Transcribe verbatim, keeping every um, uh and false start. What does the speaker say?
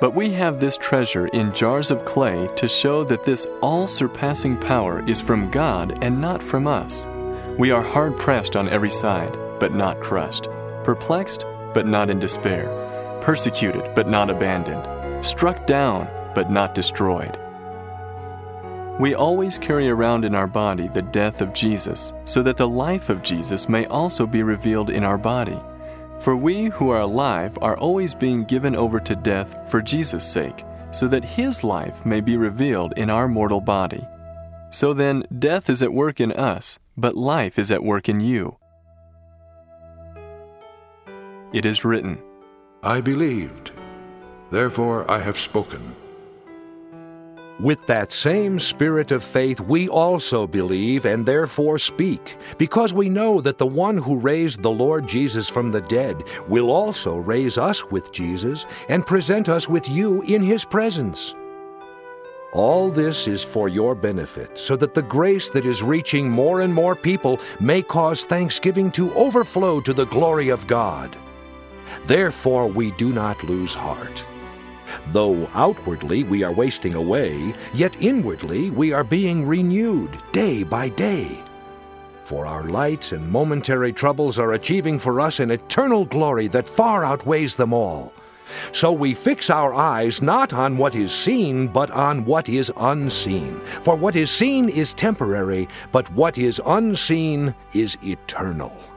But we have this treasure in jars of clay to show that this all-surpassing power is from God and not from us. We are hard-pressed on every side, but not crushed, perplexed, but not in despair, persecuted, but not abandoned, struck down, but not destroyed. We always carry around in our body the death of Jesus, so that the life of Jesus may also be revealed in our body. For we who are alive are always being given over to death for Jesus' sake, so that His life may be revealed in our mortal body. So then, death is at work in us, but life is at work in you. It is written, I believed, therefore I have spoken. With that same spirit of faith we also believe and therefore speak, because we know that the one who raised the Lord Jesus from the dead will also raise us with Jesus and present us with you in His presence. All this is for your benefit, so that the grace that is reaching more and more people may cause thanksgiving to overflow to the glory of God. Therefore we do not lose heart. Though outwardly we are wasting away, yet inwardly we are being renewed day by day. For our light and momentary troubles are achieving for us an eternal glory that far outweighs them all. So we fix our eyes not on what is seen, but on what is unseen. For what is seen is temporary, but what is unseen is eternal.